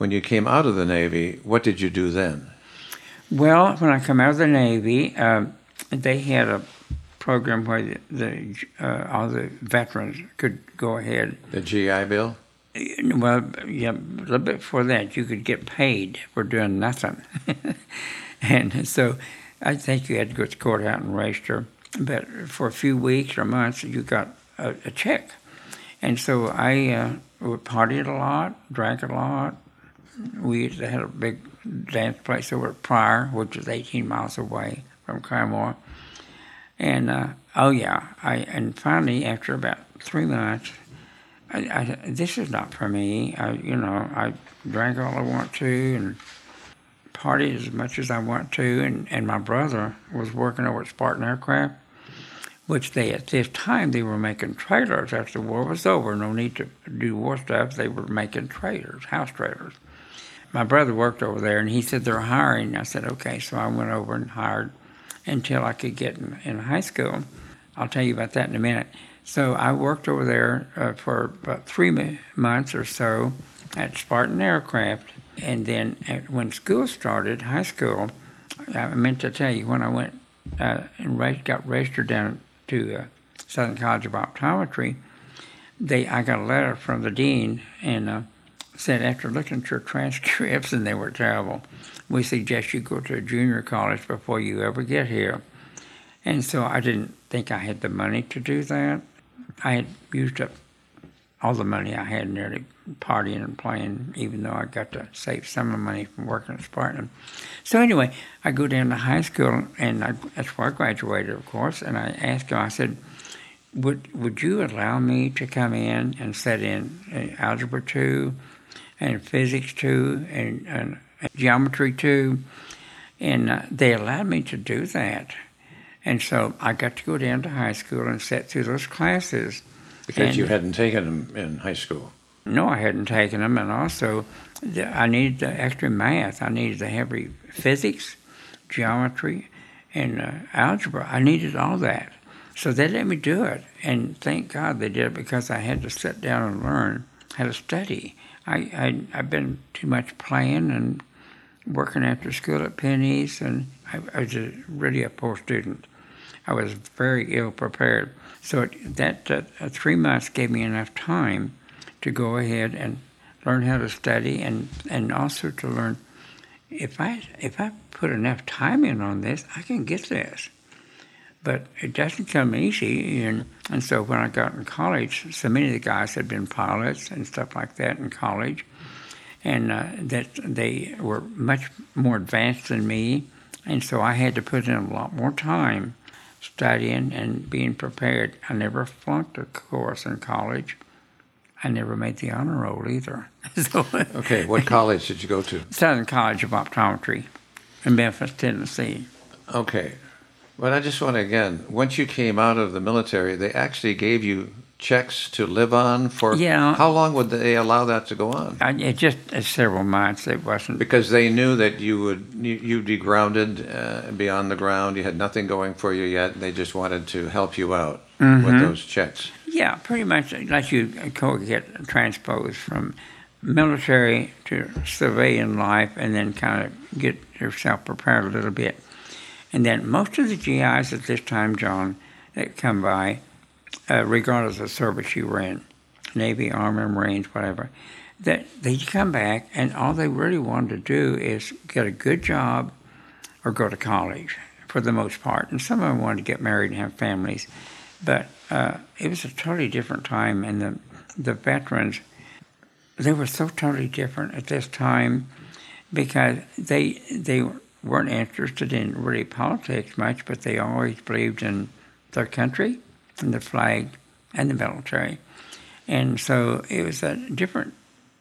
When you came out of the Navy, what did you do then? Well, when I come out of the Navy, they had a program where all the veterans could go ahead. The GI Bill? Well, yeah, a little bit before that, you could get paid for doing nothing. And so I think you had to go to the courthouse and register. But for a few weeks or months, you got a check. And so I partied a lot, drank a lot. We had a big dance place over at Pryor, which is 18 miles away from Claremore. And, and finally, after about 3 months, this is not for me. I drank all I want to and partied as much as I want to. And my brother was working over at Spartan Aircraft, which at this time, they were making trailers. After the war was over, no need to do war stuff. They were making trailers, house trailers. My brother worked over there, and he said, they're hiring. I said, okay. So I went over and hired until I could get in high school. I'll tell you about that in a minute. So I worked over there for about 3 months or so at Spartan Aircraft. And then when school started, high school, I meant to tell you, when I went and got registered down to Southern College of Optometry, I got a letter from the dean and said, after looking at your transcripts, and they were terrible, we suggest you go to a junior college before you ever get here. And so I didn't think I had the money to do that. I had used up all the money I had nearly partying and playing, even though I got to save some of the money from working at Spartan. So anyway, I go down to high school, and that's where I graduated, of course, and I asked him, I said, would you allow me to come in and set in Algebra 2 and Physics 2 and Geometry 2? And they allowed me to do that. And so I got to go down to high school and sit through those classes. Because you hadn't taken them in high school. No, I hadn't taken them, and also I needed the extra math. I needed the heavy physics, geometry, and algebra. I needed all that. So they let me do it, and thank God they did it, because I had to sit down and learn how to study. I've been too much playing and working after school at Penny's, and I was really a poor student. I was very ill prepared. So that 3 months gave me enough time to go ahead and learn how to study, and also to learn if I put enough time in on this, I can get this. But it doesn't come easy, and so when I got in college, so many of the guys had been pilots and stuff like that in college, and that they were much more advanced than me, and so I had to put in a lot more time studying and being prepared. I never flunked a course in college. I never made the honor roll either. Okay, what college did you go to? Southern College of Optometry in Memphis, Tennessee. Okay. Well, I just want to, again, once you came out of the military, they actually gave you checks to live on for... Yeah. How long would they allow that to go on? Just several months. It wasn't... Because they knew that you'd be grounded beyond the ground. You had nothing going for you yet. They just wanted to help you out with those checks. Yeah, pretty much let you get transposed from military to civilian life, and then kind of get yourself prepared a little bit. And then most of the GIs at this time, John, that come by, regardless of service you were in, Navy, Army, Marines, whatever, that they come back and all they really wanted to do is get a good job or go to college, for the most part. And some of them wanted to get married and have families. But it was a totally different time, and the veterans, they were so totally different at this time, because they weren't interested in really politics much, but they always believed in their country and the flag and the military. And so it was a different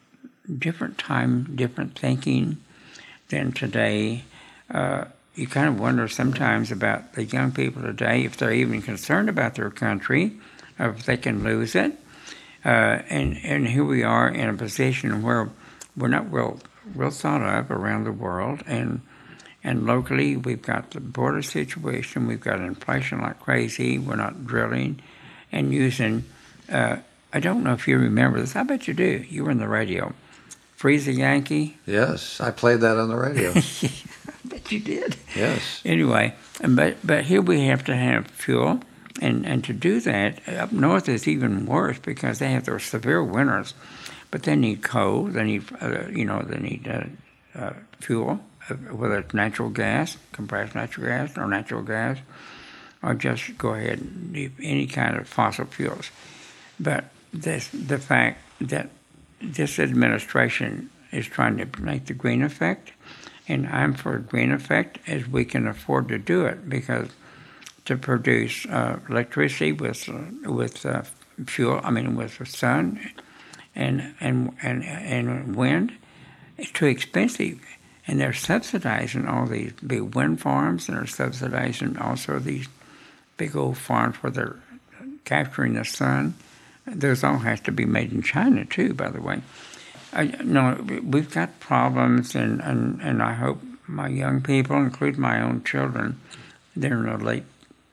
time, different thinking than today. You kind of wonder sometimes about the young people today, if they're even concerned about their country, or if they can lose it. And here we are in a position where we're not real thought of around the world, and locally we've got the border situation, we've got inflation like crazy, we're not drilling and using, I don't know if you remember this, I bet you do, you were in the radio, Freeze a Yankee. Yes, I played that on the radio. I bet you did. Yes. Anyway, but here we have to have fuel, and to do that, up north is even worse because they have those severe winters. But they need coal. They need fuel, whether it's natural gas, compressed natural gas, or just go ahead and leave any kind of fossil fuels. But the fact that this administration is trying to make the green effect, and I'm for green effect as we can afford to do it, because to produce electricity with fuel, with the sun and wind, it's too expensive. And they're subsidizing all these big wind farms, and they're subsidizing also these big old farms where they're capturing the sun. Those all have to be made in China too, by the way. We've got problems, and I hope my young people, including my own children, they're in their late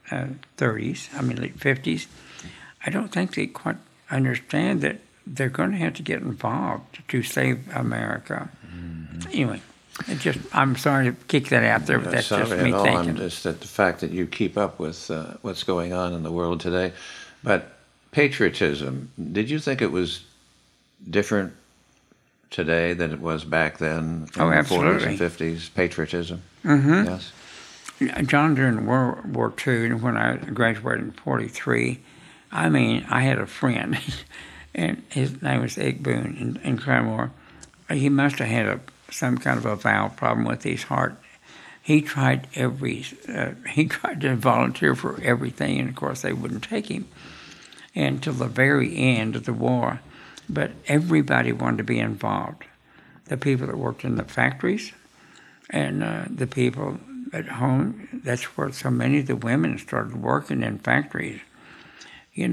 50s. I don't think they quite understand that they're going to have to get involved to save America. Mm-hmm. Anyway, I'm sorry to kick that out there, but that's just me thinking. Just that the fact that you keep up with what's going on in the world today. But patriotism, did you think it was different today than it was back then in the absolutely. 40s and 50s? Patriotism? Mm-hmm. Yes. John, during World War II, when I graduated in 1943, I had a friend, and his name was Ig Boone in Claremore. He must have had some kind of a valve problem with his heart. He tried to volunteer for everything, and of course they wouldn't take him. And till the very end of the war, but everybody wanted to be involved. The people that worked in the factories, and the people at home. That's where so many of the women started working in factories, and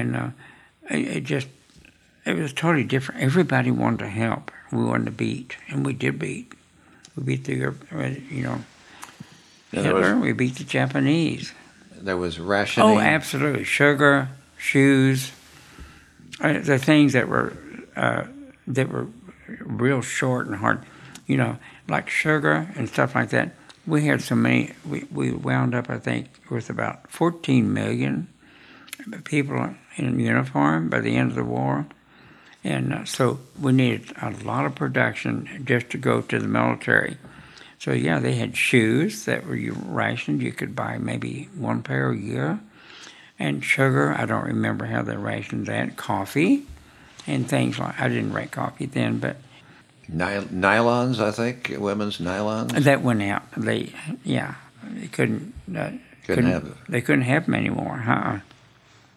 it was totally different. Everybody wanted to help. We wanted to beat, and we did beat. We beat Hitler. We beat the Japanese. There was rationing. Oh, absolutely. Sugar, shoes, the things that were real short and hard, like sugar and stuff like that. We had so many. We wound up, I think, with about 14 million people in uniform by the end of the war. And so we needed a lot of production just to go to the military. So, yeah, they had shoes that were rationed. You could buy maybe one pair a year. And sugar, I don't remember how they rationed that. Coffee and things like I didn't rate coffee then, but... Nylons, I think, women's nylons? That went out. They couldn't have them. They couldn't have them anymore.